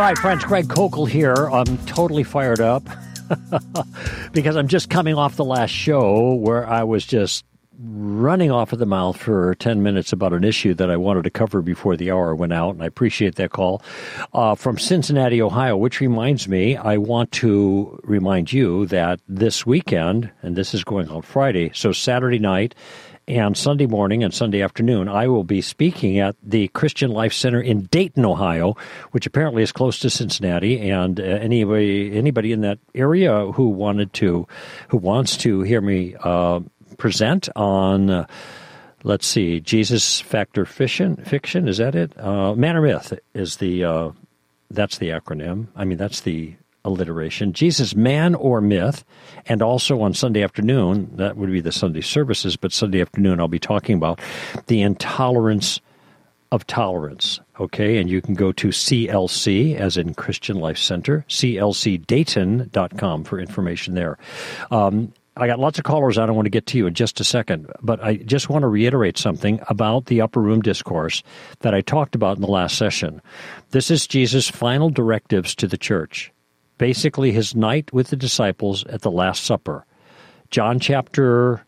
right, friends, Greg Kokel here. I'm totally fired up because I'm just coming off the last show where I was just running off at the mouth for 10 minutes about an issue that I wanted to cover before the hour went out, and I appreciate that call from Cincinnati, Ohio, which reminds me, I want to remind you that this weekend, and this is going on Friday, so Saturday night and Sunday morning and Sunday afternoon, I will be speaking at the Christian Life Center in Dayton, Ohio, which apparently is close to Cincinnati. And anybody in that area who wants to hear me present on, let's see, Jesus Factor Fiction, is that it? Man or Myth is that's the acronym. I mean, that's the alliteration. Jesus, Man or Myth, and also on Sunday afternoon, that would be the Sunday services, but Sunday afternoon I'll be talking about the intolerance of tolerance, okay? And you can go to CLC, as in Christian Life Center, clcdayton.com for information there. I got lots of callers I don't want to get to you in just a second, but I just want to reiterate something about the upper room discourse that I talked about in the last session. This is Jesus' final directives to the church. Basically, his night with the disciples at the Last Supper. John chapter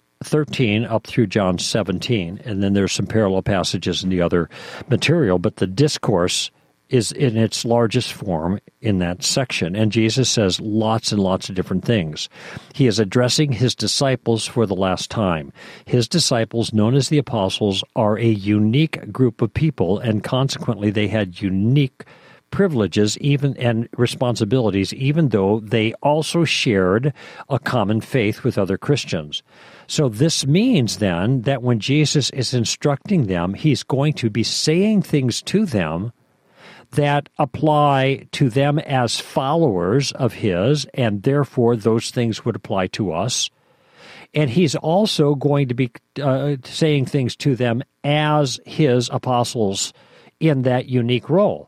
13 up through John 17, and then there's some parallel passages in the other material, but the discourse is in its largest form in that section, and Jesus says lots and lots of different things. He is addressing his disciples for the last time. His disciples, known as the apostles, are a unique group of people, and consequently they had unique privileges even and responsibilities, even though they also shared a common faith with other Christians. So this means then that when Jesus is instructing them, he's going to be saying things to them that apply to them as followers of his, and therefore those things would apply to us. And he's also going to be saying things to them as his apostles in that unique role.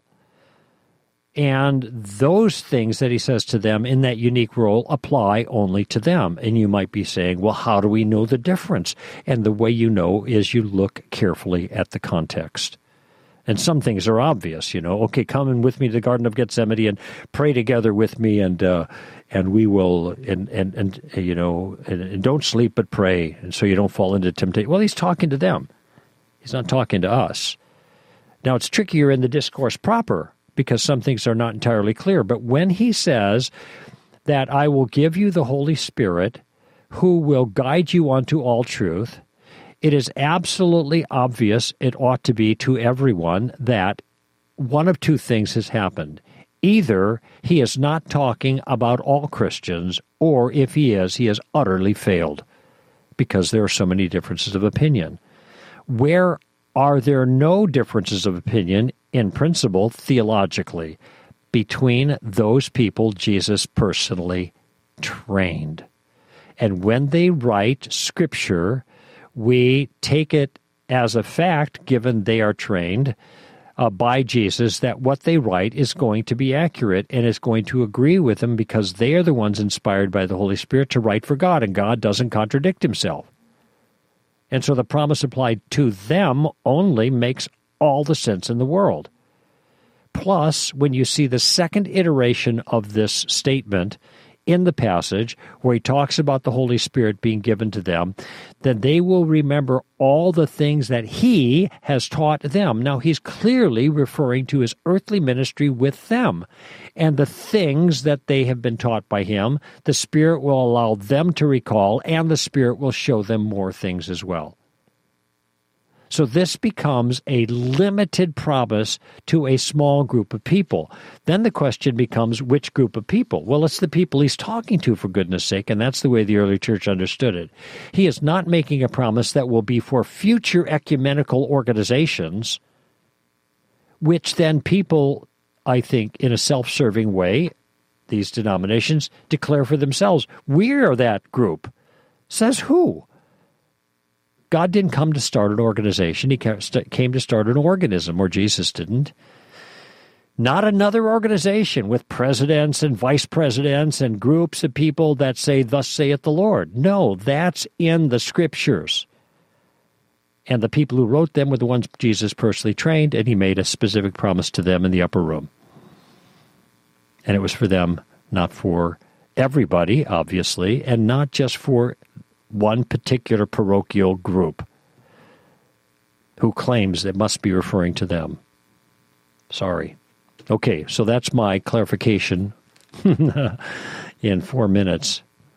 And those things that he says to them in that unique role apply only to them. And you might be saying, well, how do we know the difference? And the way you know is you look carefully at the context. And some things are obvious, Okay, come in with me to the Garden of Gethsemane and pray together with me, and we will, and don't sleep but pray, and so you don't fall into temptation. Well, he's talking to them. He's not talking to us. Now, it's trickier in the discourse proper, because some things are not entirely clear. But when he says that I will give you the Holy Spirit who will guide you unto all truth, it is absolutely obvious, it ought to be to everyone, that one of two things has happened. Either he is not talking about all Christians, or if he has utterly failed, because there are so many differences of opinion. Where are there no differences of opinion in principle, theologically, between those people Jesus personally trained? And when they write Scripture, we take it as a fact, given they are trained by Jesus, that what they write is going to be accurate and is going to agree with them, because they are the ones inspired by the Holy Spirit to write for God, and God doesn't contradict himself. And so the promise applied to them only makes all the sense in the world. Plus, when you see the second iteration of this statement in the passage, where he talks about the Holy Spirit being given to them, then they will remember all the things that he has taught them. Now, he's clearly referring to his earthly ministry with them. And the things that they have been taught by him, the Spirit will allow them to recall, and the Spirit will show them more things as well. So this becomes a limited promise to a small group of people. Then the question becomes, which group of people? Well, it's the people he's talking to, for goodness sake, and that's the way the early church understood it. He is not making a promise that will be for future ecumenical organizations, which then people, I think, in a self-serving way, these denominations, declare for themselves. We are that group. Says who? God didn't come to start an organization. He came to start an organism, or Jesus didn't. Not another organization with presidents and vice presidents and groups of people that say, thus saith the Lord. No, that's in the Scriptures. And the people who wrote them were the ones Jesus personally trained, and he made a specific promise to them in the upper room. And it was for them, not for everybody, obviously, and not just for one particular parochial group who claims it must be referring to them. Sorry. Okay, so that's my clarification in 4 minutes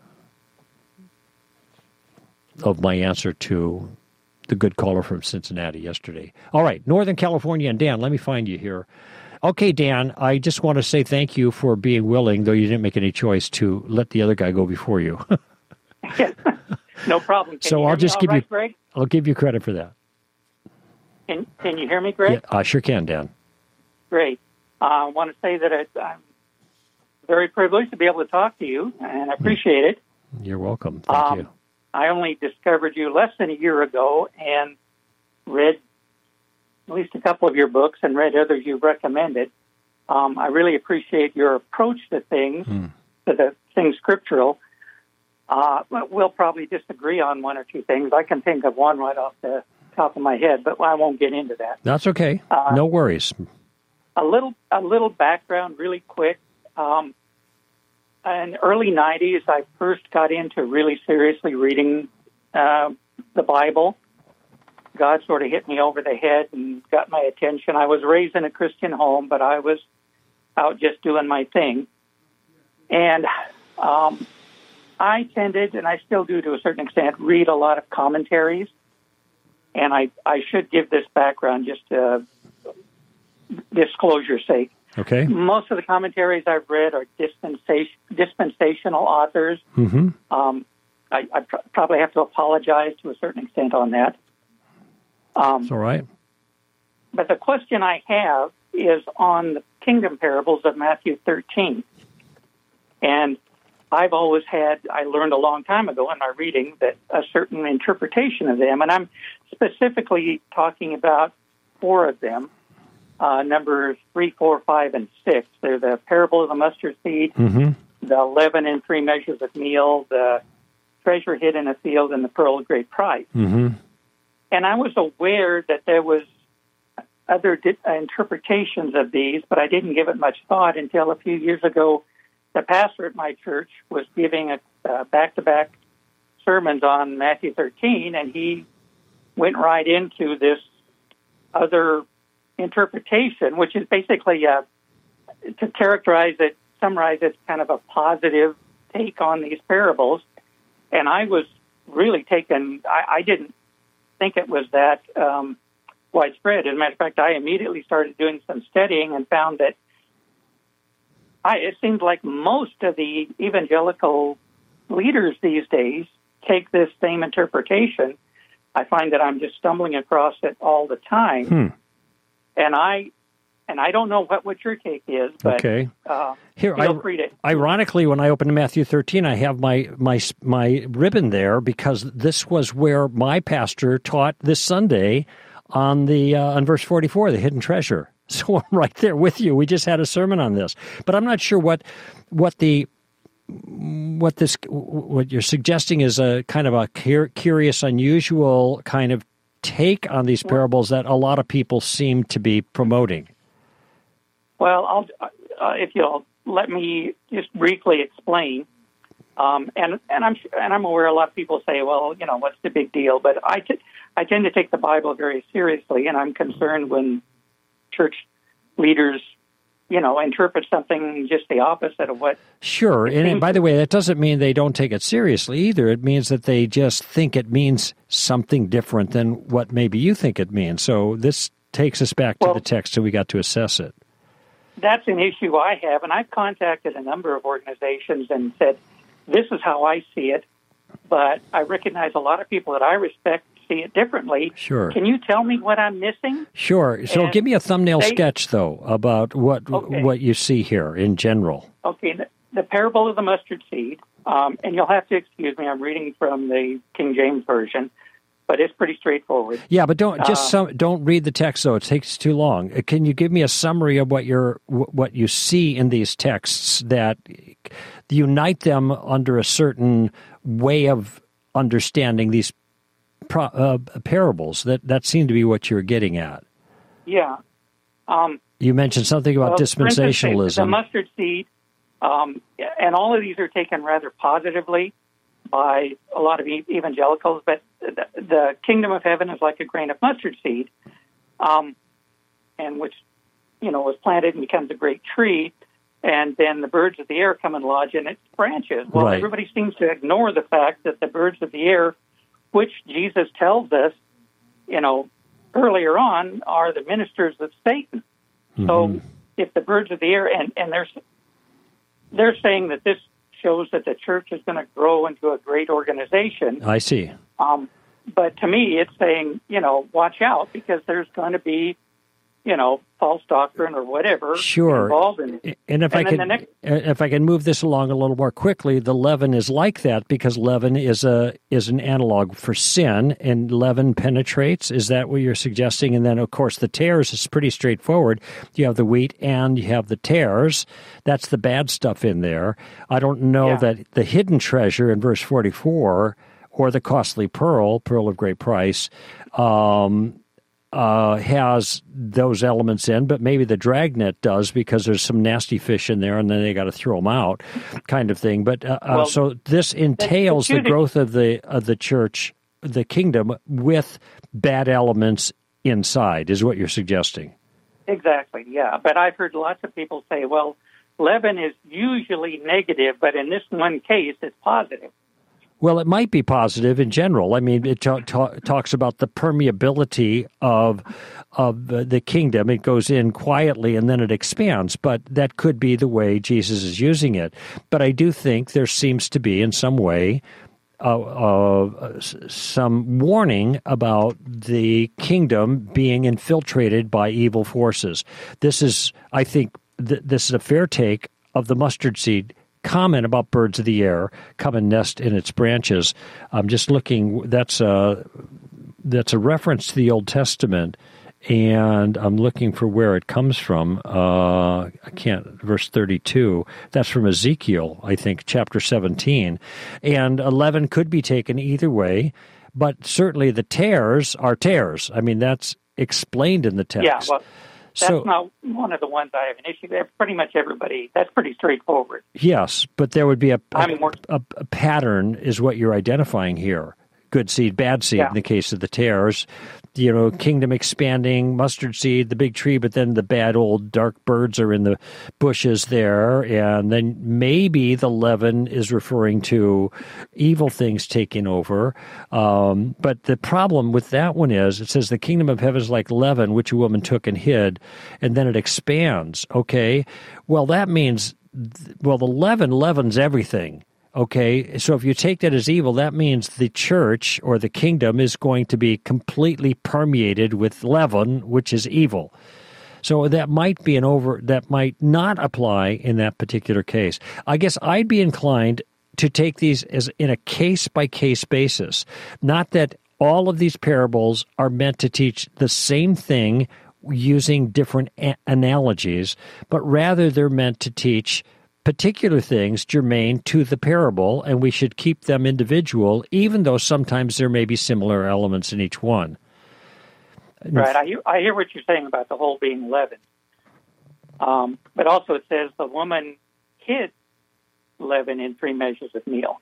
of my answer to the good caller from Cincinnati yesterday. All right, Northern California, and Dan, let me find you here. Okay, Dan, I just want to say thank you for being willing, though you didn't make any choice, to let the other guy go before you. No problem. So I'll just give you, Greg? I'll give you credit for that. Can you hear me, Greg? Yeah, I sure can, Dan. Great. I want to say that I'm very privileged to be able to talk to you, and I appreciate it. You're welcome. Thank you. I only discovered you less than a year ago and read at least a couple of your books and read others you recommended. I really appreciate your approach to things, to the things scriptural. We'll probably disagree on one or two things. I can think of one right off the top of my head, but I won't get into that. That's okay. No worries. A little background really quick. In the early 90s, I first got into really seriously reading the Bible. God sort of hit me over the head and got my attention. I was raised in a Christian home, but I was out just doing my thing. And I tended, and I still do to a certain extent, read a lot of commentaries. And I should give this background just disclosure's sake. Okay. Most of the commentaries I've read are dispensational authors. Mm-hmm. I probably have to apologize to a certain extent on that. It's all right. But the question I have is on the kingdom parables of Matthew 13. And I learned a long time ago in my reading that a certain interpretation of them, and I'm specifically talking about 4 of them, numbers 3, 4, 5, and 6. They're the parable of the mustard seed, the leaven in 3 measures of meal, the treasure hid in a field, and the pearl of great price. Mm-hmm. And I was aware that there was other interpretations of these, but I didn't give it much thought until a few years ago. The pastor at my church was giving back-to-back sermons on Matthew 13, and he went right into this other interpretation, which is basically, to summarize it, kind of a positive take on these parables. And I was really taken, I didn't think it was that widespread. As a matter of fact, I immediately started doing some studying and found that it seems like most of the evangelical leaders these days take this same interpretation. I find that I'm just stumbling across it all the time. And I don't know what your take is, but okay. Feel free to. Ironically, when I opened Matthew 13, I have my ribbon there because this was where my pastor taught this Sunday on verse 44, the hidden treasure. So I'm right there with you. We just had a sermon on this, but I'm not sure what you're suggesting is a kind of a curious, unusual kind of take on these parables that a lot of people seem to be promoting. Well, if you'll let me just briefly explain, and I'm aware a lot of people say, well, what's the big deal? But I tend to take the Bible very seriously, and I'm concerned when church leaders, interpret something just the opposite of what. Sure, and by the way, that doesn't mean they don't take it seriously either. It means that they just think it means something different than what maybe you think it means. So this takes us back to the text, so we got to assess it. That's an issue I have, and I've contacted a number of organizations and said, this is how I see it, but I recognize a lot of people that I respect see it differently. Sure. Can you tell me what I'm missing? Sure. So give me a thumbnail sketch, though, about what you see here in general. Okay. The parable of the mustard seed, and you'll have to excuse me, I'm reading from the King James Version, but it's pretty straightforward. Yeah, but don't read the text, though. It takes too long. Can you give me a summary of what you see in these texts that unite them under a certain way of understanding these parables? That seemed to be what you were getting at. Yeah. You mentioned something about dispensationalism. The mustard seed And all of these are taken rather positively by a lot of evangelicals, but the kingdom of heaven is like a grain of mustard seed, and which, was planted and becomes a great tree, and then the birds of the air come and lodge in its branches. Well, right. Everybody seems to ignore the fact that the birds of the air, which Jesus tells us, earlier on, are the ministers of Satan. Mm-hmm. So if the birds of the air, and they're saying that this shows that the church is going to grow into a great organization. I see. But to me, it's saying, watch out, because there's going to be, false doctrine or whatever involved in it. And if I can move this along a little more quickly, the leaven is like that because leaven is an analog for sin, and leaven penetrates. Is that what you're suggesting? And then, of course, the tares is pretty straightforward. You have the wheat and you have the tares. That's the bad stuff in there. I don't know that the hidden treasure in verse 44 or the costly pearl of great price, has those elements in, but maybe the dragnet does because there's some nasty fish in there and then they got to throw them out kind of thing. But so this entails the growth of the church, the kingdom, with bad elements inside, is what you're suggesting. Exactly, yeah. But I've heard lots of people say, well, leaven is usually negative, but in this one case, it's positive. Well, it might be positive in general. I mean, it talks about the permeability of the kingdom. It goes in quietly and then it expands, but that could be the way Jesus is using it. But I do think there seems to be, in some way, some warning about the kingdom being infiltrated by evil forces. This is, I think, this is a fair take of the mustard seed comment about birds of the air come and nest in its branches. I'm just looking, that's a reference to the Old Testament, and I'm looking for where it comes from. Verse 32, that's from Ezekiel, I think, chapter 17. And leaven could be taken either way, but certainly the tares are tares. I mean, that's explained in the text. Yeah, well, that's not one of the ones I have an issue with. Pretty much everybody, that's pretty straightforward. Yes, but there would be a pattern is what you're identifying here. Good seed, bad seed in the case of the tares. Kingdom expanding, mustard seed, the big tree, but then the bad old dark birds are in the bushes there. And then maybe the leaven is referring to evil things taking over. But the problem with that one is, it says the kingdom of heaven is like leaven, which a woman took and hid, and then it expands. Okay, well, that means, the leaven leavens everything. Okay, so if you take that as evil, that means the church or the kingdom is going to be completely permeated with leaven, which is evil. So that might be that might not apply in that particular case. I guess I'd be inclined to take these as in a case-by-case basis. Not that all of these parables are meant to teach the same thing using different analogies, but rather they're meant to teach particular things germane to the parable, and we should keep them individual, even though sometimes there may be similar elements in each one. Right. I hear what you're saying about the whole being leaven. But also it says the woman hid leaven in 3 measures of meal.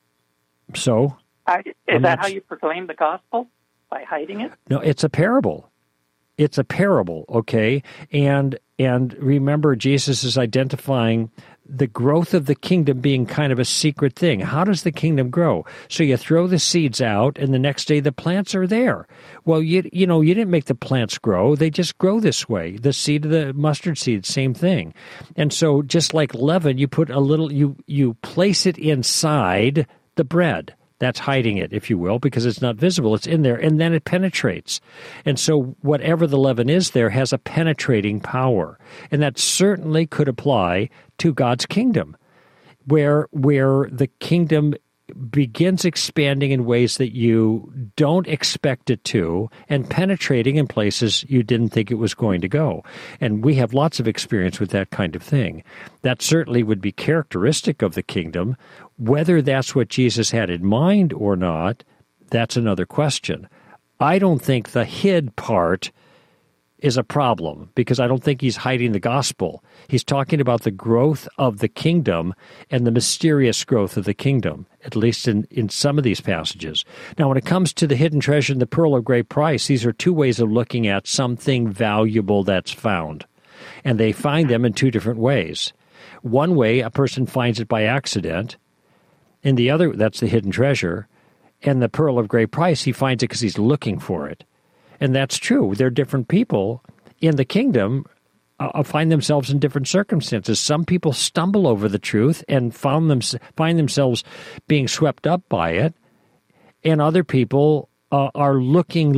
So? Is that how you proclaim the gospel? By hiding it? No, it's a parable. It's a parable, okay? And remember, Jesus is identifying the growth of the kingdom being kind of a secret thing. How does the kingdom grow? So you throw the seeds out, and the next day the plants are there. Well, you didn't make the plants grow. They just grow this way. The seed of the mustard seed, same thing. And so just like leaven, you put you place it inside the bread. That's hiding it, if you will, because it's not visible. It's in there, and then it penetrates. And so whatever the leaven is there has a penetrating power. And that certainly could apply to God's kingdom, where the kingdom begins expanding in ways that you don't expect it to, and penetrating in places you didn't think it was going to go. And we have lots of experience with that kind of thing. That certainly would be characteristic of the kingdom. Whether that's what Jesus had in mind or not, that's another question. I don't think the hid part is a problem because I don't think he's hiding the gospel. He's talking about the growth of the kingdom and the mysterious growth of the kingdom, at least in some of these passages. Now, when it comes to the hidden treasure and the pearl of great price, these are two ways of looking at something valuable that's found. And they find them in two different ways. One way, a person finds it by accident. And the other, that's the hidden treasure. And the pearl of great price, he finds it because he's looking for it. And that's true. They're different people in the kingdom find themselves in different circumstances. Some people stumble over the truth and find themselves being swept up by it. And other people are looking,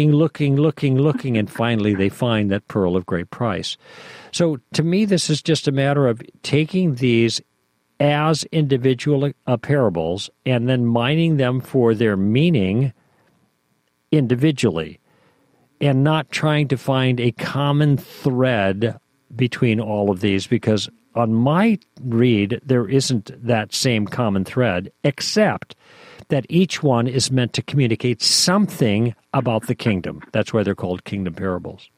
and finally they find that pearl of great price. So to me, this is just a matter of taking these as individual parables and then mining them for their meaning individually, and not trying to find a common thread between all of these, because on my read, there isn't that same common thread, except that each one is meant to communicate something about the kingdom. That's why they're called kingdom parables.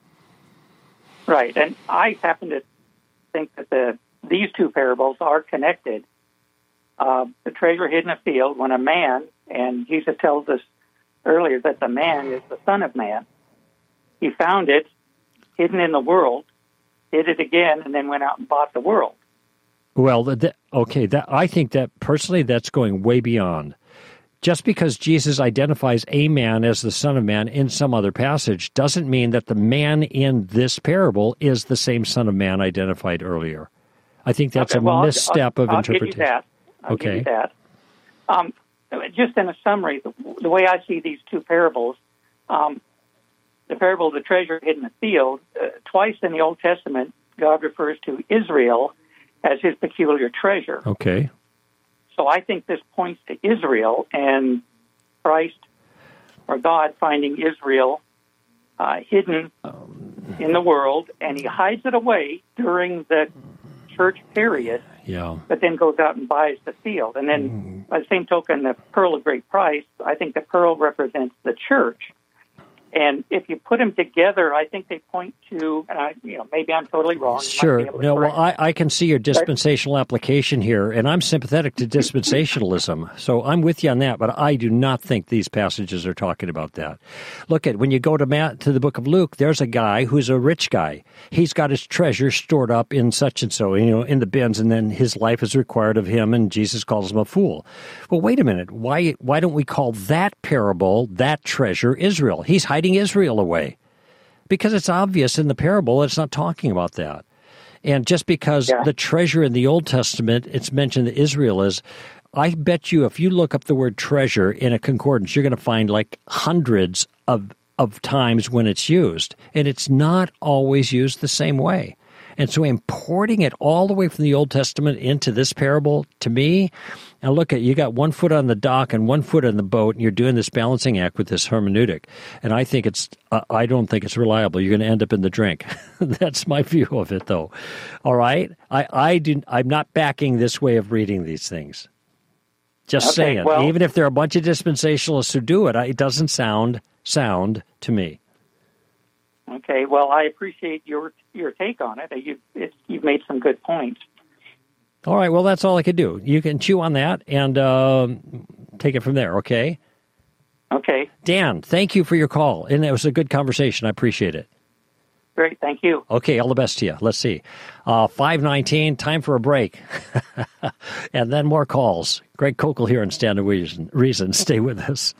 Right, and I happen to think that these two parables are connected. The treasure hidden in a field, when a man, and Jesus tells us earlier that the man is the Son of Man. He found it hidden in the world, hid it again, and then went out and bought the world. Well, I think that personally that's going way beyond. Just because Jesus identifies a man as the Son of Man in some other passage doesn't mean that the man in this parable is the same Son of Man identified earlier. I think that's a misstep of interpretation. I'll give you that. Just in a summary, the way I see these two parables, the parable of the treasure hidden in the field, twice in the Old Testament, God refers to Israel as his peculiar treasure. Okay. So I think this points to Israel and Christ or God finding Israel hidden in the world, and he hides it away during the church period, but then goes out and buys the field. And then, by the same token, the pearl of great price, I think the pearl represents the church. And if you put them together, I think they point to, maybe I'm totally wrong. Sure. No, well, I can see your dispensational application here, and I'm sympathetic to dispensationalism. So I'm with you on that, but I do not think these passages are talking about that. Look at, when you go to the book of Luke, there's a guy who's a rich guy. He's got his treasure stored up in such and so, in the bins, and then his life is required of him, and Jesus calls him a fool. Well, wait a minute. Why don't we call that parable, that treasure, Israel? He's hiding Israel away, because it's obvious in the parable it's not talking about that. And just because the treasure in the Old Testament, it's mentioned that Israel is, I bet you if you look up the word treasure in a concordance, you're going to find like hundreds of times when it's used, and it's not always used the same way. And so importing it all the way from the Old Testament into this parable, to me, now look at, you got 1 foot on the dock and 1 foot on the boat, and you're doing this balancing act with this hermeneutic. And I think I don't think it's reliable. You're going to end up in the drink. That's my view of it, though. All right? I'm not backing this way of reading these things. Just saying. Well, even if there are a bunch of dispensationalists who do it, it doesn't sound to me. Okay, well, I appreciate your take on it. You've made some good points. All right, well, that's all I could do. You can chew on that and take it from there, okay? Okay. Dan, thank you for your call, and it was a good conversation. I appreciate it. Great, thank you. Okay, all the best to you. Let's see. 5:19, time for a break. And then more calls. Greg Kokel here on Stand to Reason. Stay with us.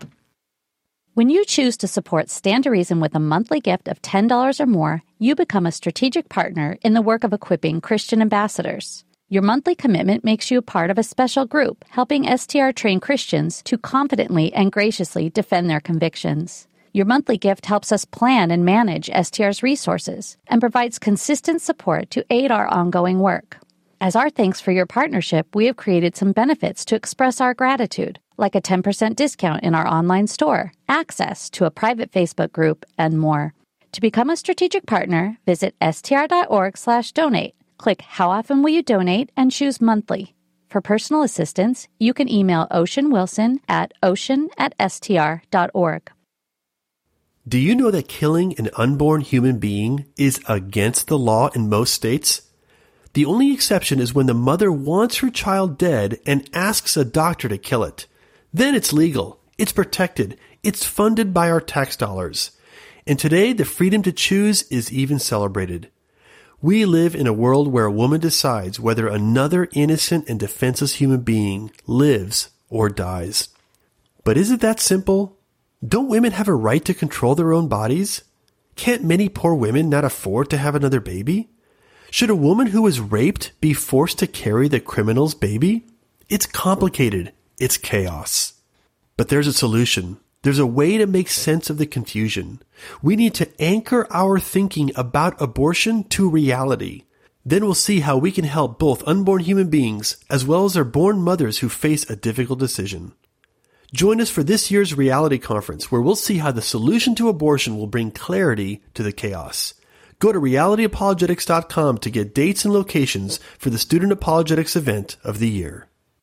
When you choose to support Stand to Reason with a monthly gift of $10 or more, you become a strategic partner in the work of equipping Christian ambassadors. Your monthly commitment makes you a part of a special group helping STR-trained Christians to confidently and graciously defend their convictions. Your monthly gift helps us plan and manage STR's resources and provides consistent support to aid our ongoing work. As our thanks for your partnership, we have created some benefits to express our gratitude, like a 10% discount in our online store, access to a private Facebook group, and more. To become a strategic partner, visit str.org/donate. Click How Often Will You Donate and choose Monthly. For personal assistance, you can email Ocean Wilson at ocean@str.org. Do you know that killing an unborn human being is against the law in most states? The only exception is when the mother wants her child dead and asks a doctor to kill it. Then it's legal, it's protected, it's funded by our tax dollars. And today, the freedom to choose is even celebrated. We live in a world where a woman decides whether another innocent and defenseless human being lives or dies. But is it that simple? Don't women have a right to control their own bodies? Can't many poor women not afford to have another baby? Should a woman who was raped be forced to carry the criminal's baby? It's complicated. It's chaos. But there's a solution. There's a way to make sense of the confusion. We need to anchor our thinking about abortion to reality. Then we'll see how we can help both unborn human beings as well as their born mothers who face a difficult decision. Join us for this year's reality conference where we'll see how the solution to abortion will bring clarity to the chaos. Go to realityapologetics.com to get dates and locations for the Student Apologetics event of the year.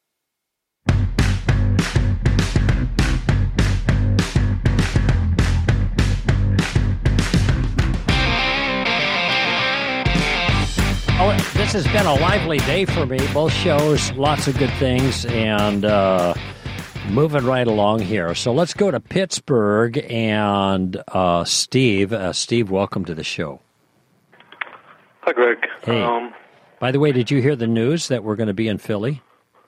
Oh, this has been a lively day for me. Both shows, lots of good things, and moving right along here. So let's go to Pittsburgh and Steve. Steve, welcome to the show. Hi, Greg. Hey. By the way, did you hear the news that we're going to be in Philly?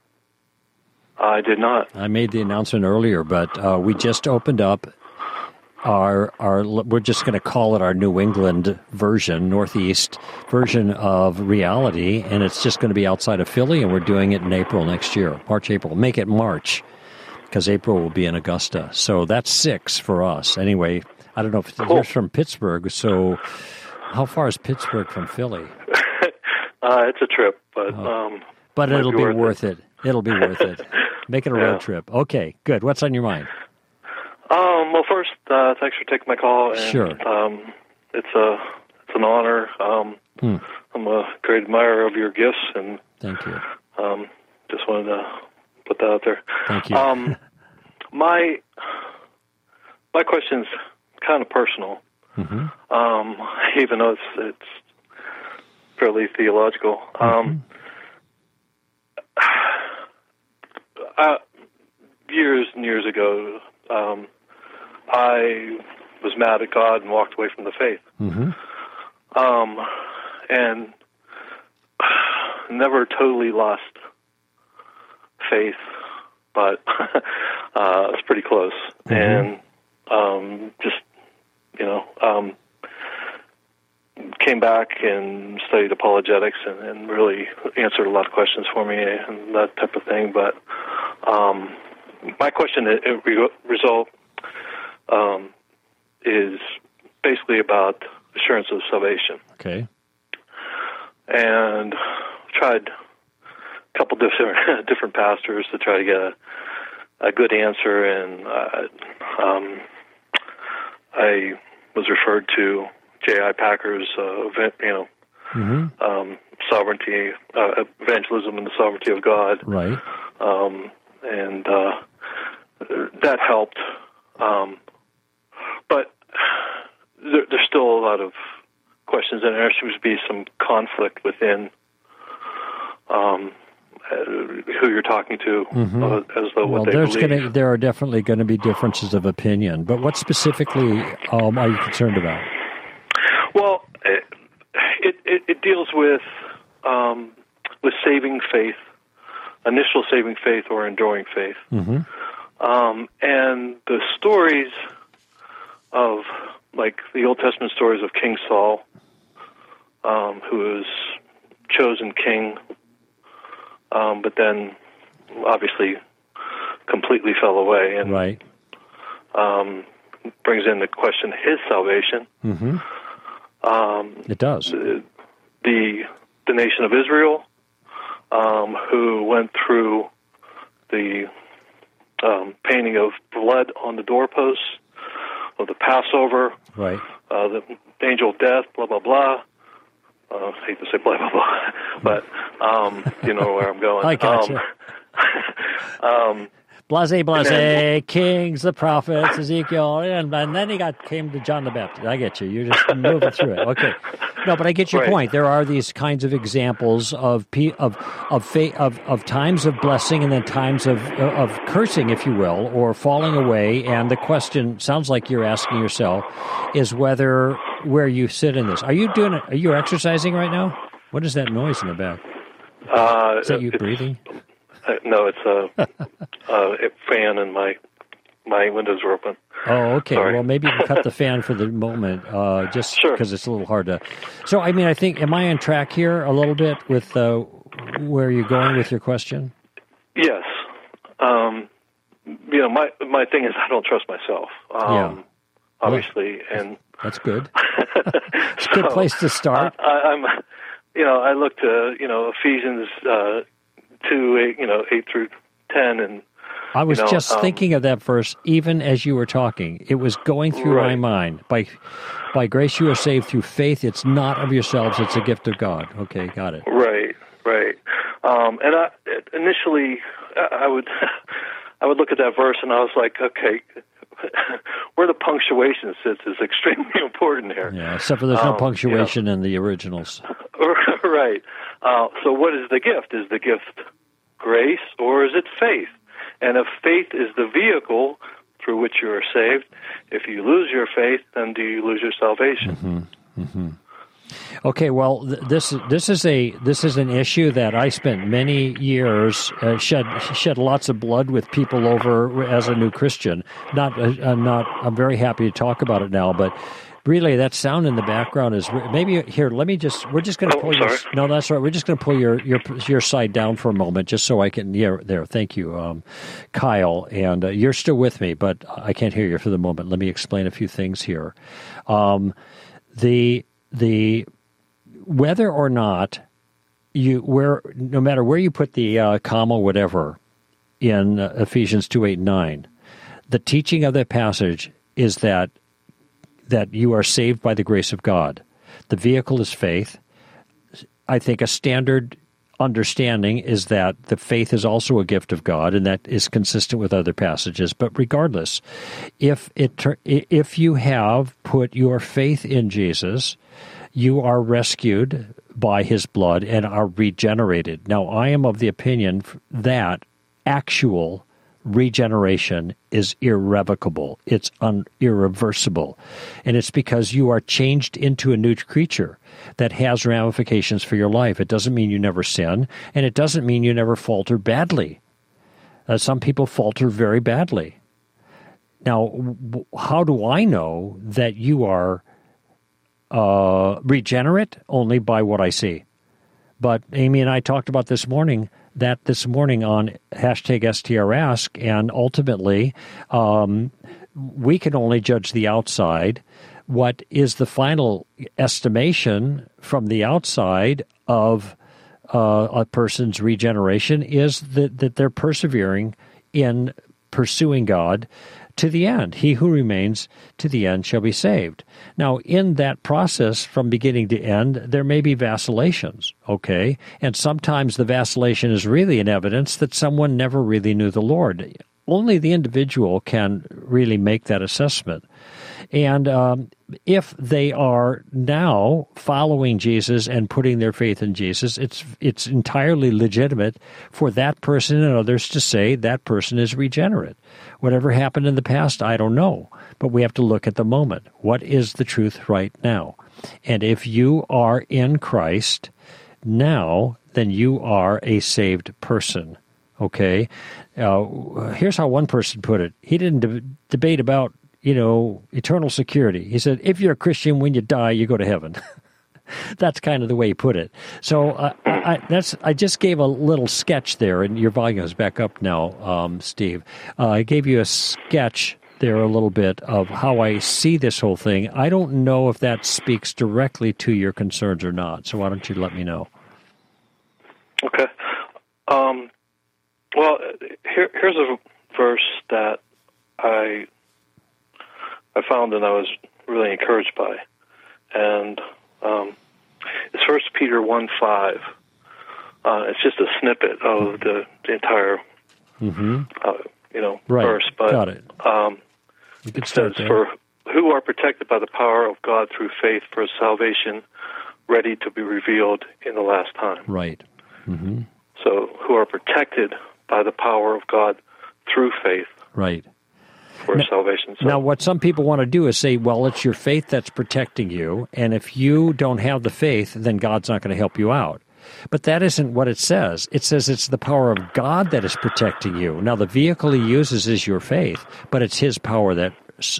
I did not. I made the announcement earlier, but we just opened up our we're just going to call it our New England version, Northeast version of reality, and it's just going to be outside of Philly, and we're doing it in April next year, March, April. Make it March, because April will be in Augusta. So that's 6 for us. Anyway, I don't know if you're from Pittsburgh, so how far is Pittsburgh from Philly? It's a trip, but it'll be worth it. It'll be worth it. Make it a road trip. Okay, good. What's on your mind? Well, first, thanks for taking my call. And, sure. It's an honor. I'm a great admirer of your gifts, and thank you. Just wanted to put that out there. Thank you. My question's kind of personal, even though it's fairly theological. Years and years ago, I was mad at God and walked away from the faith. And never totally lost faith, but it's pretty close. And just, came back and studied apologetics and really answered a lot of questions for me and that type of thing. But my question is basically about assurance of salvation. Okay. And tried a couple different pastors to try to get a good answer, and I was referred to J.I. Packer's sovereignty, evangelism and the sovereignty of God. Right. And that helped. But there's still a lot of questions, and there seems to be some conflict within who you're talking to, as though what they believe. There are definitely going to be differences of opinion. But what specifically are you concerned about? Well, it deals with saving faith, initial saving faith or enduring faith. And the stories of, like the Old Testament stories of King Saul, who was chosen king, but then obviously completely fell away, and right. Brings in the question of his salvation. It does. The nation of Israel, who went through the painting of blood on the doorposts of the Passover, right? The angel of death, blah blah blah. I hate to say blah blah blah, but you know where I'm going. I gotcha. blase, kings, the prophets, Ezekiel, and then he came to John the Baptist. I get you. You're just moving through it. Okay. No, but I get your point. There are these kinds of examples of times of blessing and then times of cursing, if you will, or falling away. And the question sounds like you're asking yourself is where you sit in this. Are you exercising right now? What is that noise in the back? Is that you breathing? No, it's a fan and my windows are open. Oh, okay. Sorry. Well, maybe you can cut the fan for the moment, just Sure. because it's a little hard to. So, I mean, I think, am I on track here a little bit with where you're going with your question? Yes. My thing is I don't trust myself. Obviously, and that's good. It's a good place to start. I look to Ephesians 2:8 through 10, and I was just thinking of that verse even as you were talking. It was going through my mind. By grace you are saved through faith. It's not of yourselves. It's a gift of God. Okay, got it. Right. And initially, I would look at that verse and I was like, okay, where the punctuation sits is extremely important here. Yeah, except for there's no punctuation in the originals. Right. So what is the gift? Is the gift grace or is it faith? And if faith is the vehicle through which you are saved, if you lose your faith, then do you lose your salvation? Mm-hmm. Mm-hmm. Okay, well, this is an issue that I spent many years shed lots of blood with people over as a new Christian. I'm very happy to talk about it now, but really that sound in the background is maybe here. We're just going to pull your. No, that's right. We're just going to pull your side down for a moment, just so I can. Yeah, there. Thank you, Kyle, and you're still with me, but I can't hear you for the moment. Let me explain a few things here. The whether or not no matter where you put the comma, whatever, in Ephesians 2:8-9, the teaching of that passage is that you are saved by the grace of God. The vehicle is faith. I think a standard understanding is that the faith is also a gift of God, and that is consistent with other passages. But regardless, if you have put your faith in Jesus, you are rescued by his blood and are regenerated. Now, I am of the opinion that actual regeneration is irrevocable. It's irreversible. And it's because you are changed into a new creature that has ramifications for your life. It doesn't mean you never sin, and it doesn't mean you never falter badly. Some people falter very badly. Now, how do I know that you are regenerate? Only by what I see. But Amy and I talked about this morning on #STRask, and ultimately we can only judge the outside. What is the final estimation from the outside of a person's regeneration is that they're persevering in pursuing God to the end. He who remains to the end shall be saved. Now, in that process, from beginning to end, there may be vacillations, okay? And sometimes the vacillation is really an evidence that someone never really knew the Lord. Only the individual can really make that assessment. And if they are now following Jesus and putting their faith in Jesus, it's entirely legitimate for that person and others to say that person is regenerate. Whatever happened in the past, I don't know. But we have to look at the moment. What is the truth right now? And if you are in Christ now, then you are a saved person. Okay? Here's how one person put it. He didn't debate about eternal security. He said, if you're a Christian, when you die, you go to heaven. That's kind of the way he put it. So I just gave a little sketch there, and your volume is back up now, Steve. I gave you a sketch there a little bit of how I see this whole thing. I don't know if that speaks directly to your concerns or not, so why don't you let me know? Okay. Well, here's a verse that I found and I was really encouraged by. And it's 1 Peter 1:5. It's just a snippet of the entire verse, but got it. It says, "For who are protected by the power of God through faith for salvation, ready to be revealed in the last time." Right. Mm-hmm. So, who are protected by the power of God through faith. Right. For salvation. So. Now, what some people want to do is say, well, it's your faith that's protecting you, and if you don't have the faith, then God's not going to help you out. But that isn't what it says. It says it's the power of God that is protecting you. Now, the vehicle he uses is your faith, but it's his power that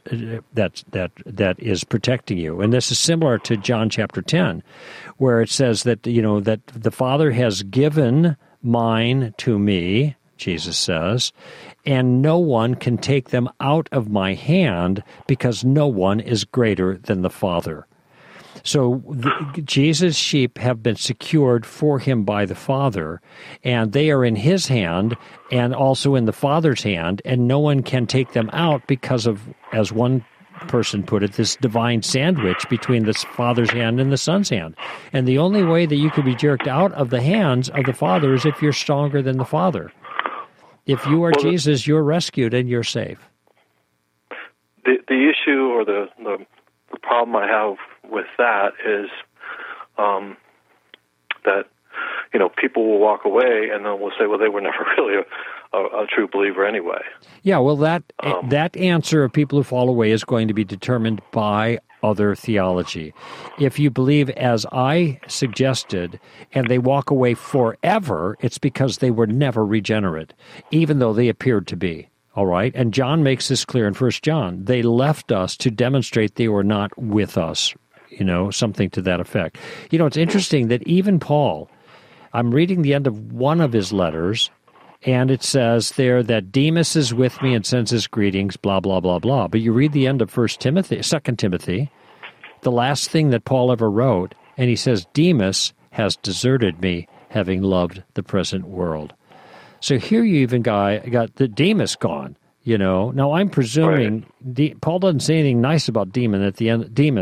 is protecting you. And this is similar to John chapter 10, where it says that, that the Father has given mine to me, Jesus says, and no one can take them out of my hand because no one is greater than the Father. So Jesus' sheep have been secured for him by the Father, and they are in his hand and also in the Father's hand, and no one can take them out because of, as one person put it, this divine sandwich between the Father's hand and the Son's hand. And the only way that you can be jerked out of the hands of the Father is if you're stronger than the Father. If you are Jesus, you're rescued and you're safe. The issue or the problem I have with that is that people will walk away and then we'll say, well, they were never really a true believer anyway. Yeah, well, that answer of people who fall away is going to be determined by other theology. If you believe as I suggested and they walk away forever, it's because they were never regenerate, even though they appeared to be. All right? And John makes this clear in 1 John. They left us to demonstrate they were not with us, something to that effect. It's interesting that even Paul, I'm reading the end of one of his letters, and it says there that Demas is with me and sends his greetings, blah, blah, blah, blah. But you read the end of 2 Timothy, the last thing that Paul ever wrote, and he says, Demas has deserted me, having loved the present world. So here you even got the Demas gone, Now I'm presuming Paul doesn't say anything nice about Demas at the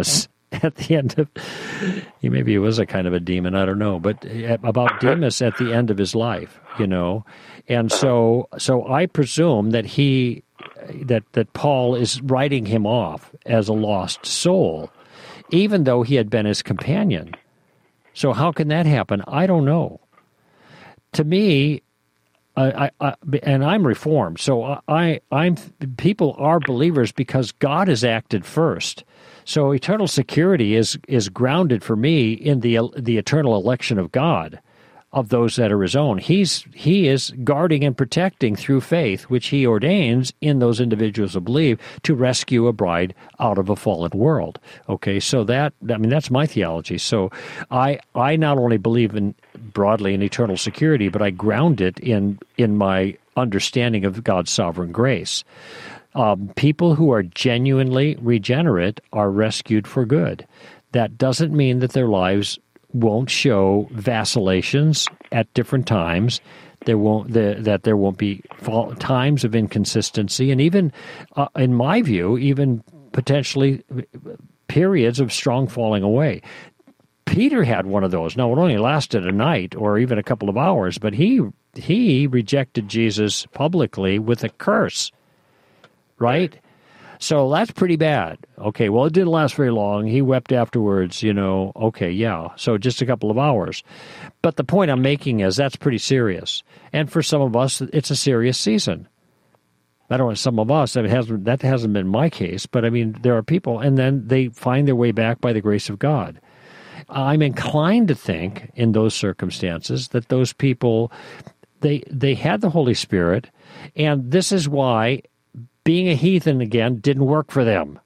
end of, maybe he was a kind of a demon, I don't know, but about Demas at the end of his life, And so I presume that that Paul is writing him off as a lost soul, even though he had been his companion. So how can that happen? I don't know. To me, and I'm Reformed, so people are believers because God has acted first. So eternal security is grounded for me in the eternal election of God, of those that are his own. He is guarding and protecting through faith, which he ordains in those individuals who believe, to rescue a bride out of a fallen world. Okay, so that's my theology. So I not only believe broadly in eternal security, but I ground it in my understanding of God's sovereign grace. People who are genuinely regenerate are rescued for good. That doesn't mean that their lives won't show vacillations at different times. There won't be times of inconsistency, and even, in my view, even potentially periods of strong falling away. Peter had one of those. Now, it only lasted a night or even a couple of hours, but he rejected Jesus publicly with a curse, right? So that's pretty bad. Okay, well, it didn't last very long. He wept afterwards, Okay, yeah, so just a couple of hours. But the point I'm making is that's pretty serious. And for some of us, it's a serious season. I don't know, some of us, that hasn't been my case, but there are people, and then they find their way back by the grace of God. I'm inclined to think, in those circumstances, that those people, they had the Holy Spirit, and this is why being a heathen again didn't work for them.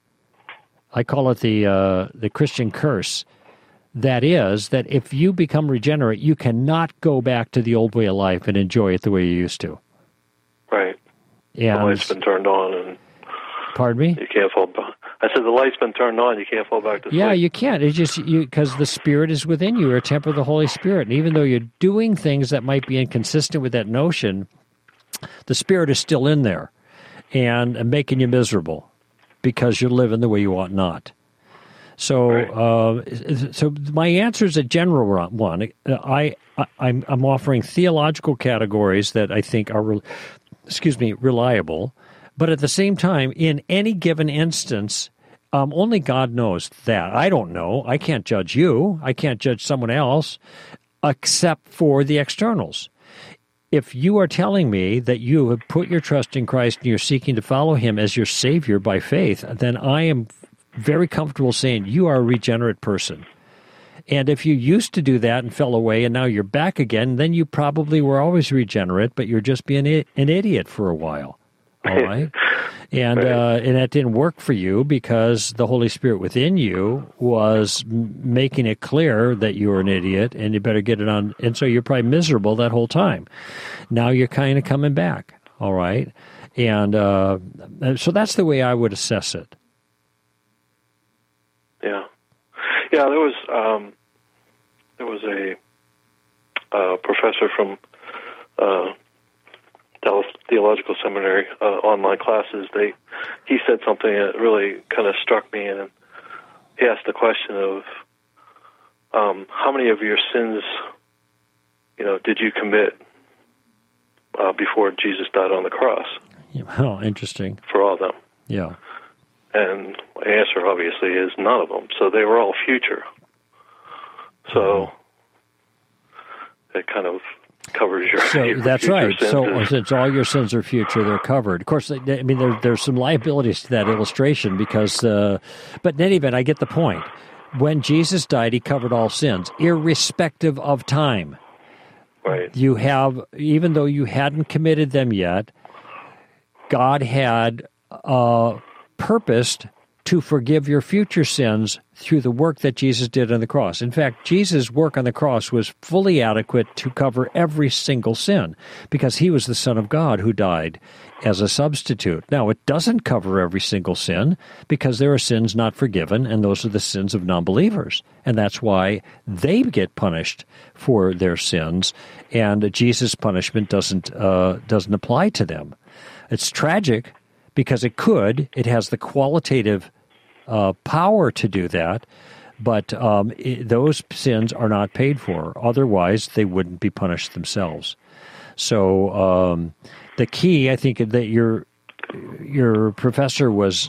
I call it the Christian curse. That is, that if you become regenerate, you cannot go back to the old way of life and enjoy it the way you used to. Right. And the light's been turned on, and pardon me? You can't fall back. I said the light's been turned on. You can't fall back to sleep. Yeah, you can't. It's just because the Spirit is within you. You're a temple of the Holy Spirit, and even though you're doing things that might be inconsistent with that notion, the Spirit is still in there and making you miserable because you're living the way you ought not. So, so my answer is a general one. I'm offering theological categories that I think are reliable. But at the same time, in any given instance, only God knows that. I don't know. I can't judge you. I can't judge someone else except for the externals. If you are telling me that you have put your trust in Christ and you're seeking to follow him as your Savior by faith, then I am very comfortable saying you are a regenerate person. And if you used to do that and fell away and now you're back again, then you probably were always regenerate, but you're just being an idiot for a while. All right? And that didn't work for you because the Holy Spirit within you was making it clear that you were an idiot and you better get it on. And so you're probably miserable that whole time. Now you're kind of coming back. All right? And so that's the way I would assess it. Yeah. Yeah, there was a professor from Dallas Theological Seminary online classes. He said something that really kind of struck me, and he asked the question of how many of your sins, did you commit before Jesus died on the cross? Oh, interesting. For all of them. Yeah. And my answer, obviously, is none of them. So they were all future. So it kind of covers your that's your right. Sins. So since all your sins are future, they're covered. Of course, there's some liabilities to that illustration because, but in any event, I get the point. When Jesus died, he covered all sins, irrespective of time. Right. You have, even though you hadn't committed them yet, God had purposed to forgive your future sins through the work that Jesus did on the cross. In fact, Jesus' work on the cross was fully adequate to cover every single sin because he was the Son of God who died as a substitute. Now, it doesn't cover every single sin because there are sins not forgiven, and those are the sins of non-believers. And that's why they get punished for their sins, and Jesus' punishment doesn't apply to them. It's tragic because it has the qualitative power to do that, but those sins are not paid for. Otherwise, they wouldn't be punished themselves. So the key, I think, that your professor was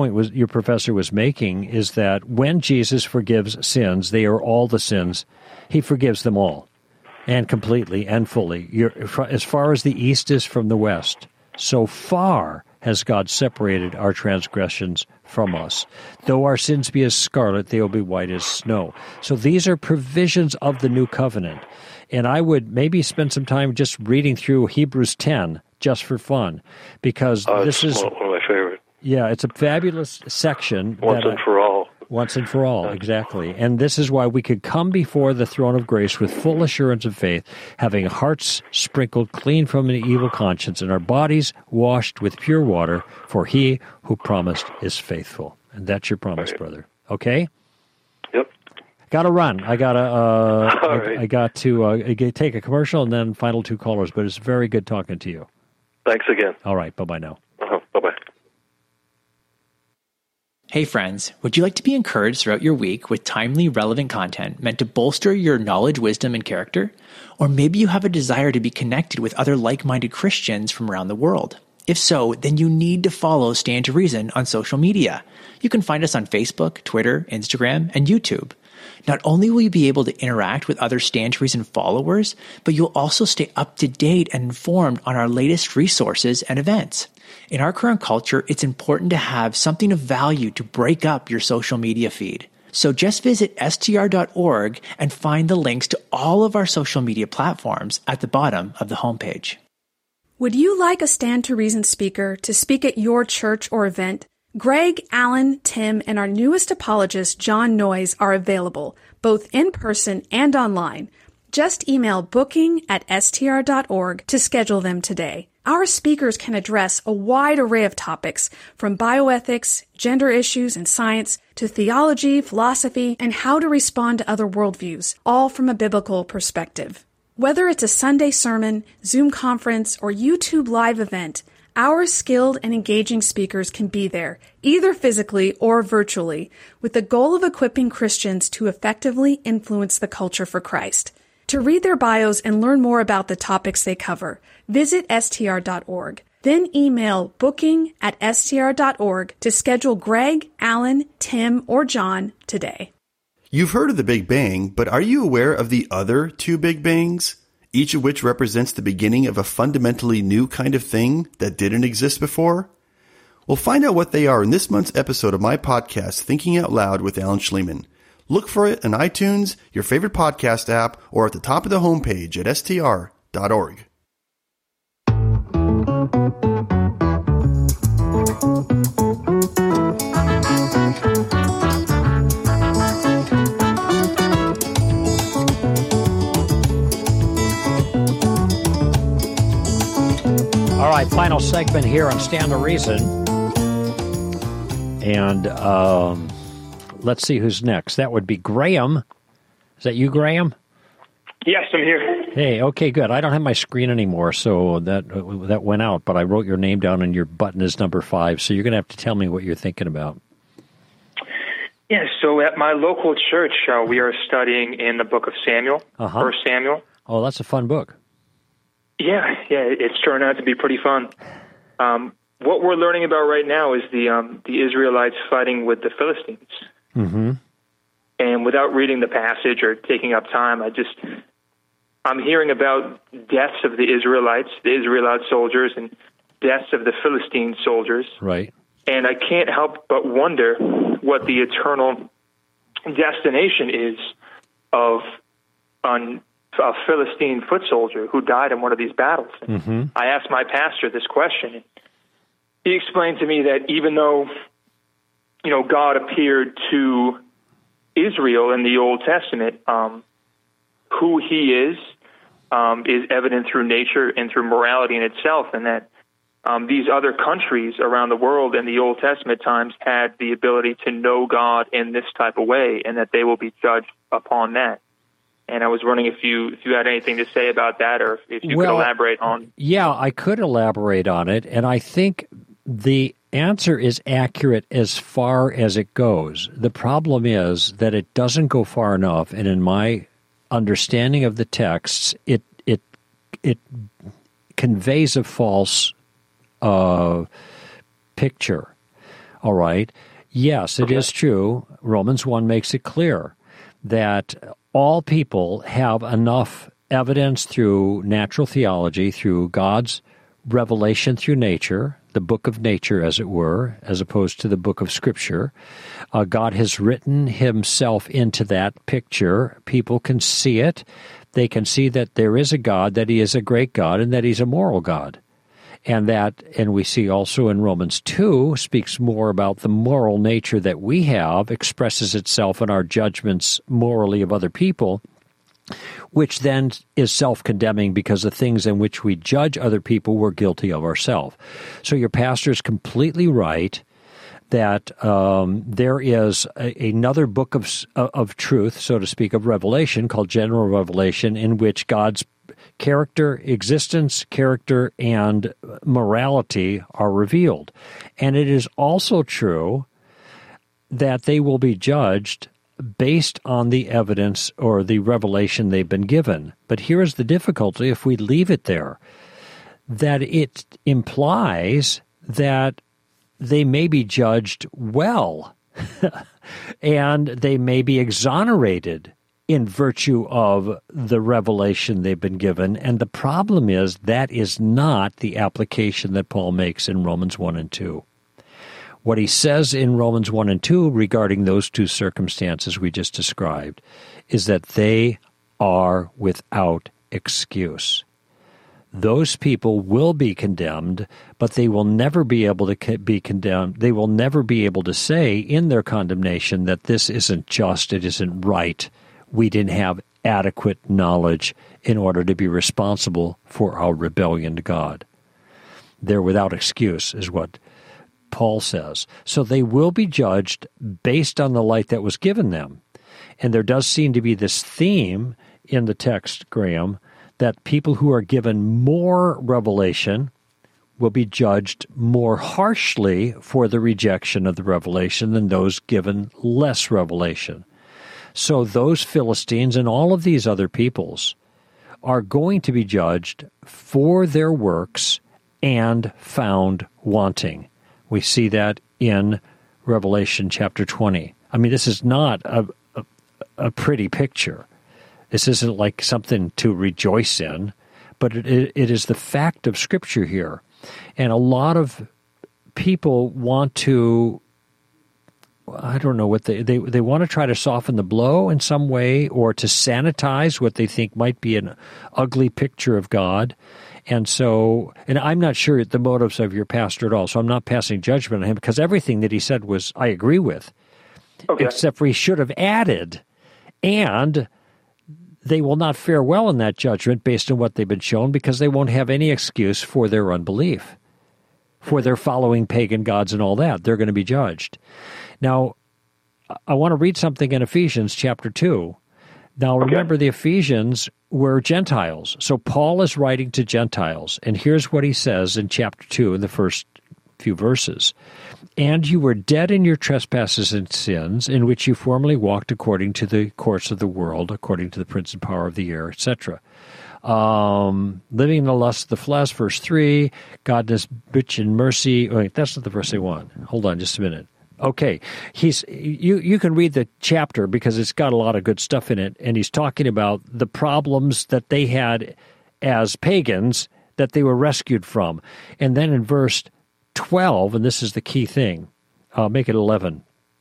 making is that when Jesus forgives sins, they are all the sins. He forgives them all, and completely and fully. As far as the east is from the west, so far has God separated our transgressions from us. Though our sins be as scarlet, they will be white as snow. So these are provisions of the new covenant. And I would maybe spend some time just reading through Hebrews 10 just for fun, because this is one of my favorite. Yeah, it's a fabulous section. Once and for all. Once and for all, exactly. And this is why we could come before the throne of grace with full assurance of faith, having hearts sprinkled clean from an evil conscience and our bodies washed with pure water, for he who promised is faithful. And that's your promise, right, brother. Okay? Yep. Got to run. I got right. I got to take a commercial and then final two callers, but it's very good talking to you. Thanks again. All right. Bye-bye now. Bye-bye. Hey friends, would you like to be encouraged throughout your week with timely, relevant content meant to bolster your knowledge, wisdom, and character? Or maybe you have a desire to be connected with other like-minded Christians from around the world. If so, then you need to follow Stand to Reason on social media. You can find us on Facebook, Twitter, Instagram, and YouTube. Not only will you be able to interact with other Stand to Reason followers, but you'll also stay up to date and informed on our latest resources and events. In our current culture, it's important to have something of value to break up your social media feed. So just visit str.org and find the links to all of our social media platforms at the bottom of the homepage. Would you like a Stand to Reason speaker to speak at your church or event? Greg, Alan, Tim, and our newest apologist, John Noyes, are available, both in person and online. Just email booking@str.org to schedule them today. Our speakers can address a wide array of topics, from bioethics, gender issues and science, to theology, philosophy, and how to respond to other worldviews, all from a biblical perspective. Whether it's a Sunday sermon, Zoom conference, or YouTube live event, our skilled and engaging speakers can be there, either physically or virtually, with the goal of equipping Christians to effectively influence the culture for Christ. To read their bios and learn more about the topics they cover, visit str.org. Then email booking@str.org to schedule Greg, Alan, Tim, or John today. You've heard of the Big Bang, but are you aware of the other two Big Bangs? Each of which represents the beginning of a fundamentally new kind of thing that didn't exist before? We'll find out what they are in this month's episode of my podcast, Thinking Out Loud with Alan Schliemann. Look for it on iTunes, your favorite podcast app, or at the top of the homepage at str.org. All right, final segment here on Stand to Reason. And let's see who's next. That would be Graham. Is that you, Graham? Yes, I'm here. Hey, okay, good. I don't have my screen anymore, so that went out, but I wrote your name down and your button is number 5, so you're going to have to tell me what you're thinking about. Yeah, so at my local church, we are studying in the book of Samuel, 1 Samuel. Oh, that's a fun book. Yeah, it's turned out to be pretty fun. What we're learning about right now is the Israelites fighting with the Philistines. Mm-hmm. And without reading the passage or taking up time, I'm hearing about deaths of the Israelite soldiers, and deaths of the Philistine soldiers. Right. And I can't help but wonder what the eternal destination is of a Philistine foot soldier who died in one of these battles. Mm-hmm. I asked my pastor this question. He explained to me that even though, God appeared to Israel in the Old Testament, who he is evident through nature and through morality in itself, and that these other countries around the world in the Old Testament times had the ability to know God in this type of way, and that they will be judged upon that. And I was wondering if you had anything to say about that, or if you could elaborate on. Yeah, I could elaborate on it, and I think the answer is accurate as far as it goes. The problem is that it doesn't go far enough, and in my understanding of the texts, it conveys a false picture. All right? Yes, it is true. Romans 1 makes it clear that all people have enough evidence through natural theology, through God's revelation through nature, the book of nature, as it were, as opposed to the book of Scripture. God has written himself into that picture. People can see it. They can see that there is a God, that he is a great God, and that he's a moral God. And we see also in Romans 2, speaks more about the moral nature that we have, expresses itself in our judgments morally of other people, which then is self-condemning because the things in which we judge other people we're guilty of ourselves. So your pastor is completely right that there is another book of truth, so to speak, of revelation called general revelation, in which God's character, existence, character, and morality are revealed. And it is also true that they will be judged based on the evidence or the revelation they've been given. But here is the difficulty if we leave it there, that it implies that they may be judged well and they may be exonerated in virtue of the revelation they've been given. And the problem is that is not the application that Paul makes in Romans 1 and 2. What he says in Romans 1 and 2 regarding those two circumstances we just described is that they are without excuse. Those people will be condemned, but they will never be able to be condemned. They will never be able to say in their condemnation that this isn't just, it isn't right. We didn't have adequate knowledge in order to be responsible for our rebellion to God. They're without excuse, is what Paul says. So they will be judged based on the light that was given them. And there does seem to be this theme in the text, Graham, that people who are given more revelation will be judged more harshly for the rejection of the revelation than those given less revelation. So those Philistines and all of these other peoples are going to be judged for their works and found wanting. We see that in Revelation chapter 20. I mean, this is not a pretty picture. This isn't like something to rejoice in, but it is the fact of Scripture here. And a lot of people want to, I don't know what they want to try to soften the blow in some way, or to sanitize what they think might be an ugly picture of God. And so, and I'm not sure the motives of your pastor at all, so I'm not passing judgment on him, because everything that he said was, I agree with, except for he should have added, and they will not fare well in that judgment based on what they've been shown, because they won't have any excuse for their unbelief, for their following pagan gods and all that. They're going to be judged. Now, I want to read something in Ephesians chapter 2. Now, remember, the Ephesians were Gentiles. So Paul is writing to Gentiles. And here's what he says in chapter 2 in the first few verses. And you were dead in your trespasses and sins, in which you formerly walked according to the course of the world, according to the prince and power of the air, etc. Living in the lust of the flesh, verse 3, God is rich in mercy. Wait, that's not the verse I want. Hold on just a minute. Okay, you can read the chapter because it's got a lot of good stuff in it, and he's talking about the problems that they had as pagans that they were rescued from. And then in verse 12, and this is the key thing, I'll make it 11.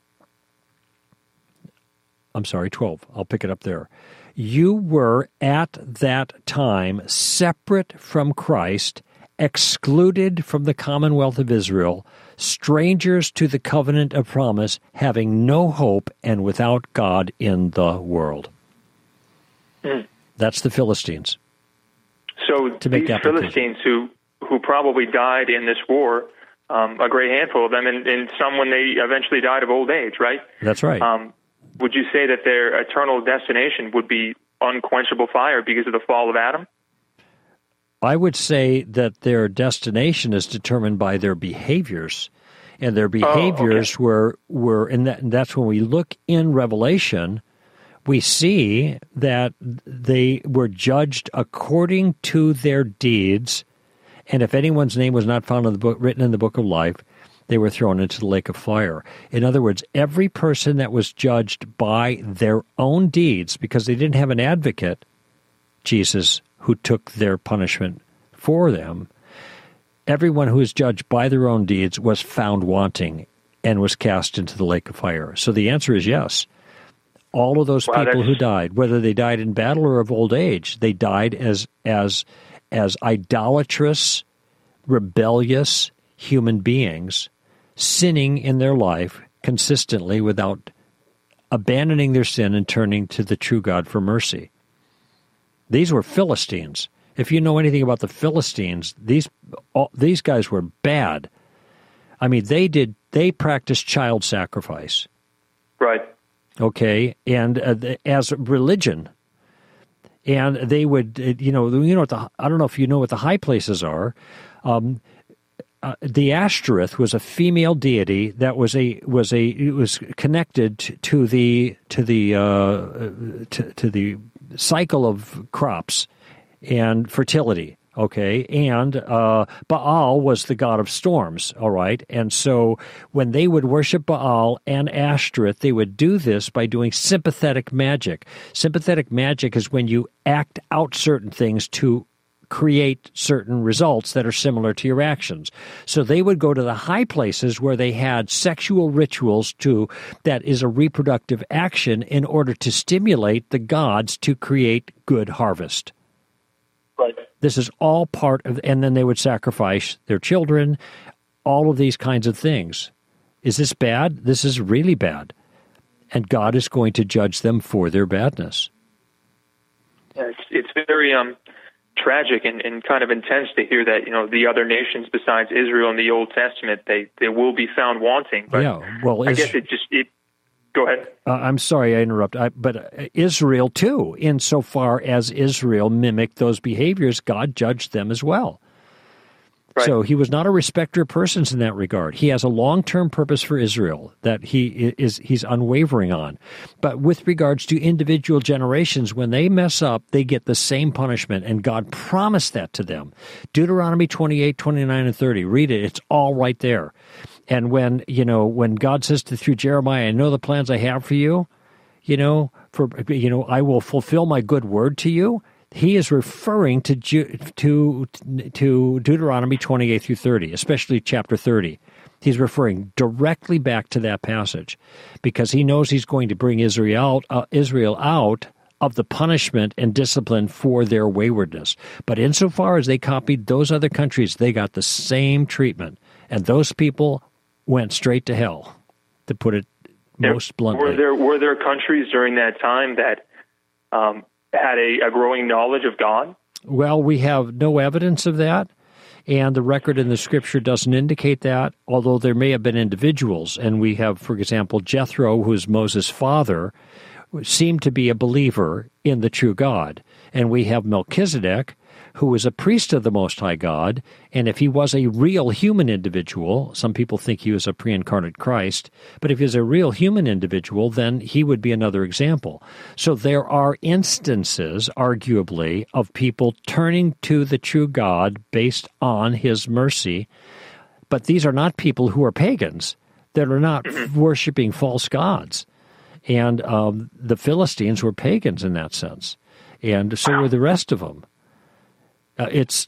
I'm sorry, 12. I'll pick it up there. You were at that time separate from Christ, excluded from the commonwealth of Israel, strangers to the covenant of promise, having no hope and without God in the world. That's the Philistines. So these Philistines who probably died in this war, a great handful of them, and some when they eventually died of old age, right? That's right. Would you say that their eternal destination would be unquenchable fire because of the fall of Adam? I would say that their destination is determined by their behaviors, and their behaviors were and that's when we look in Revelation, we see that they were judged according to their deeds, and if anyone's name was not found in the book, written in the book of life, they were thrown into the lake of fire. In other words, every person that was judged by their own deeds, because they didn't have an advocate, Jesus, who took their punishment for them, everyone who was judged by their own deeds was found wanting and was cast into the lake of fire. So the answer is yes. All of those people who died, whether they died in battle or of old age, they died as idolatrous, rebellious human beings, sinning in their life consistently without abandoning their sin and turning to the true God for mercy. These were Philistines. If you know anything about the Philistines, these guys were bad. I mean, they practiced child sacrifice. Right. Okay, and as religion. And they would, I don't know if you know what the high places are. The Ashtoreth was a female deity that was connected to the cycle of crops and fertility. Okay, and Baal was the god of storms, all right? And so when they would worship Baal and Ashtoreth, they would do this by doing sympathetic magic. Sympathetic magic is when you act out certain things to create certain results that are similar to your actions. So they would go to the high places where they had sexual rituals that is a reproductive action in order to stimulate the gods to create good harvest. Right. This is all part of, and then they would sacrifice their children, all of these kinds of things. Is this bad? This is really bad. And God is going to judge them for their badness. Yeah, it's very tragic and kind of intense to hear that, the other nations besides Israel in the Old Testament, they will be found wanting. But yeah, well, I guess go ahead. I'm sorry I interrupt, but Israel too, insofar as Israel mimicked those behaviors, God judged them as well. Right. So he was not a respecter of persons in that regard. He has a long-term purpose for Israel that he's unwavering on. But with regards to individual generations, when they mess up, they get the same punishment, and God promised that to them. Deuteronomy 28, 29, and 30. Read it. It's all right there. And when God says through Jeremiah, I know the plans I have for you, I will fulfill my good word to you. He is referring to Deuteronomy 28 through 30, especially chapter 30. He's referring directly back to that passage because he knows he's going to bring Israel out of the punishment and discipline for their waywardness. But insofar as they copied those other countries, they got the same treatment. And those people went straight to hell, to put it most bluntly. Were there countries during that time that had a growing knowledge of God? Well, we have no evidence of that, and the record in the Scripture doesn't indicate that, although there may have been individuals. And we have, for example, Jethro, who is Moses' father, seemed to be a believer in the true God. And we have Melchizedek, who was a priest of the Most High God, and if he was a real human individual, some people think he was a pre-incarnate Christ, but if he's a real human individual, then he would be another example. So there are instances, arguably, of people turning to the true God based on his mercy, but these are not people who are pagans, that are not worshiping false gods. And the Philistines were pagans in that sense, and so were the rest of them. It's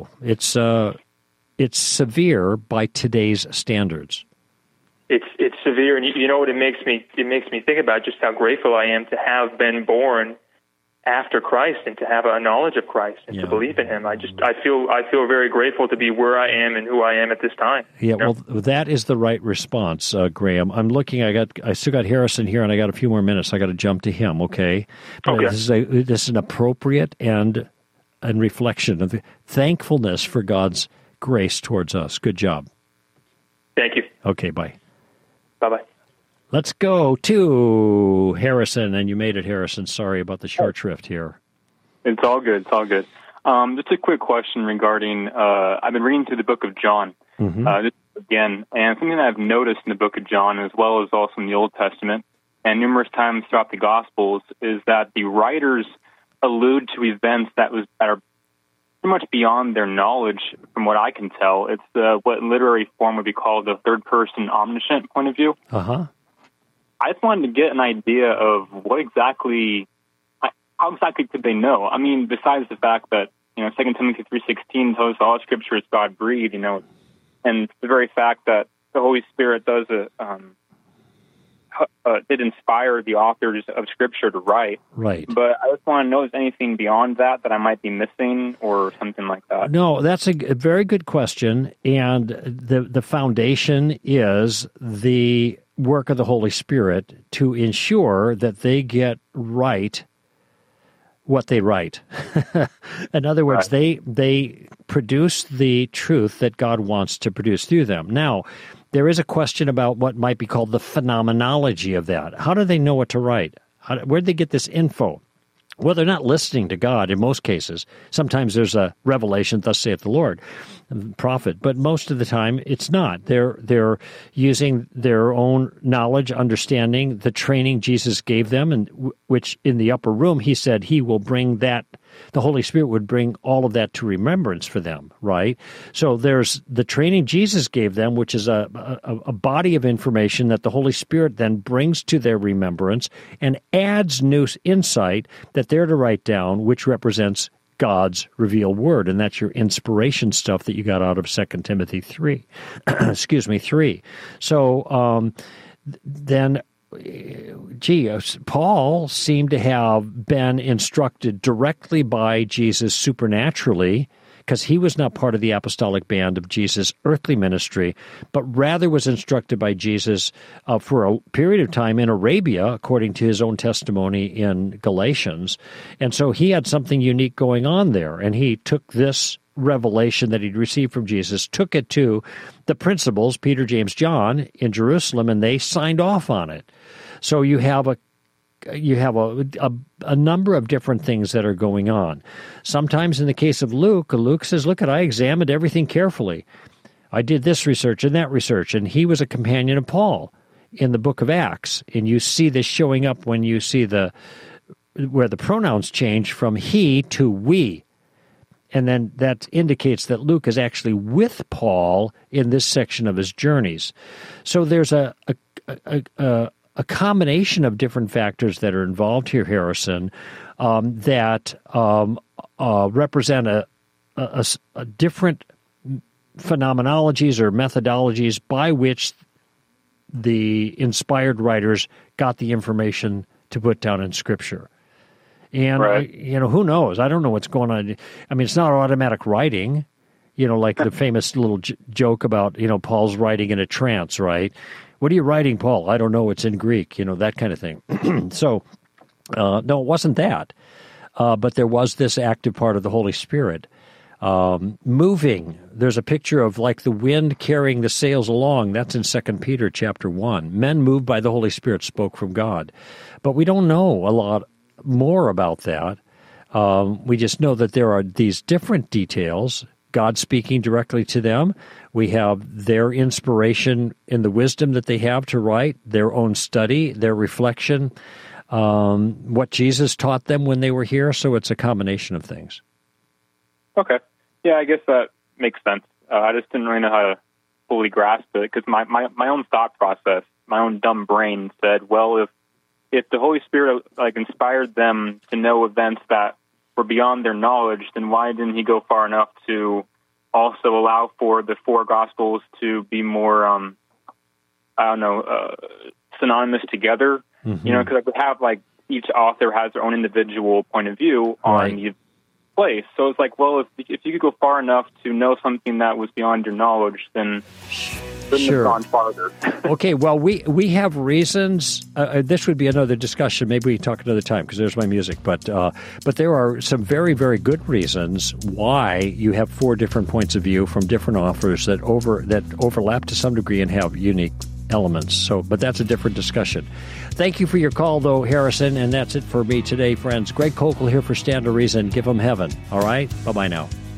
severe by today's standards. It's severe, and you know what it makes me think about just how grateful I am to have been born after Christ and to have a knowledge of Christ and to believe in Him. I feel very grateful to be where I am and who I am at this time. Yeah, well, that is the right response, Graham. I'm looking. I still got Harrison here, and I got a few more minutes. I got to jump to him. Okay. But this is an appropriate and reflection of thankfulness for God's grace towards us. Good job. Thank you. Okay, bye. Bye-bye. Let's go to Harrison, and you made it, Harrison. Sorry about the short shrift here. It's all good. Just a quick question regarding, I've been reading through the book of John again, and something that I've noticed in the book of John, as well as also in the Old Testament, and numerous times throughout the Gospels, is that the writers allude to events that are pretty much beyond their knowledge, from what I can tell. It's what in literary form would be called the third-person omniscient point of view. Uh-huh. I just wanted to get an idea of how exactly could they know? I mean, besides the fact that 2 Timothy 3:16 tells us all Scripture is God-breathed, and the very fact that the Holy Spirit did inspire the authors of Scripture to write. Right. But I just want to know if there's anything beyond that I might be missing or something like that. No, that's a very good question, and the foundation is the work of the Holy Spirit to ensure that they get right what they write. In other words, they produce the truth that God wants to produce through them. Now, there is a question about what might be called the phenomenology of that. How do they know what to write? Where did they get this info? Well, they're not listening to God in most cases. Sometimes there's a revelation, thus saith the Lord, prophet, but most of the time it's not. They're using their own knowledge, understanding, the training Jesus gave them, and which in the upper room he said he will bring that. The Holy Spirit would bring all of that to remembrance for them, right? So there's the training Jesus gave them, which is a body of information that the Holy Spirit then brings to their remembrance and adds new insight that they're to write down, which represents God's revealed word, and that's your inspiration stuff that you got out of 2 Timothy 3. 3. So then... Paul seemed to have been instructed directly by Jesus supernaturally, because he was not part of the apostolic band of Jesus' earthly ministry, but rather was instructed by Jesus for a period of time in Arabia, according to his own testimony in Galatians. And so he had something unique going on there, and he took this revelation that he'd received from Jesus, took it to the principals, Peter, James, John, in Jerusalem, and they signed off on it. So you have you have a number of different things that are going on. Sometimes in the case of Luke says, look, I examined everything carefully. I did this research and that research, and he was a companion of Paul in the book of Acts. And you see this showing up when you see where the pronouns change from he to we. And then that indicates that Luke is actually with Paul in this section of his journeys. So there's a combination of different factors that are involved here, Harrison, that represent a different phenomenologies or methodologies by which the inspired writers got the information to put down in Scripture. And, right. Who knows? I don't know what's going on. I mean, it's not automatic writing, like the famous little joke about, Paul's writing in a trance, right? What are you writing, Paul? I don't know. It's in Greek, that kind of thing. So, no, it wasn't that. But there was this active part of the Holy Spirit. Moving. There's a picture of like the wind carrying the sails along. That's in 2 Peter chapter 1. Men moved by the Holy Spirit spoke from God. But we don't know a lot more about that. We just know that there are these different details, God speaking directly to them. We have their inspiration in the wisdom that they have to write, their own study, their reflection, what Jesus taught them when they were here. So it's a combination of things. Okay. Yeah, I guess that makes sense. I just didn't really know how to fully grasp it because my own thought process, my own dumb brain said, well, if the Holy Spirit inspired them to know events that were beyond their knowledge, then why didn't he go far enough to also allow for the four Gospels to be more, synonymous together? Mm-hmm. Because I would have each author has their own individual point of view on the place. So it's well, if you could go far enough to know something that was beyond your knowledge, then couldn't have gone farther. Okay, well, we have reasons. This would be another discussion. Maybe we talk another time because there's my music. But there are some very, very good reasons why you have four different points of view from different authors that overlap to some degree and have unique elements. So, but that's a different discussion. Thank you for your call, though, Harrison, and that's it for me today, friends. Greg Koukl here for Stand to Reason. Give them heaven. All right? Bye-bye now.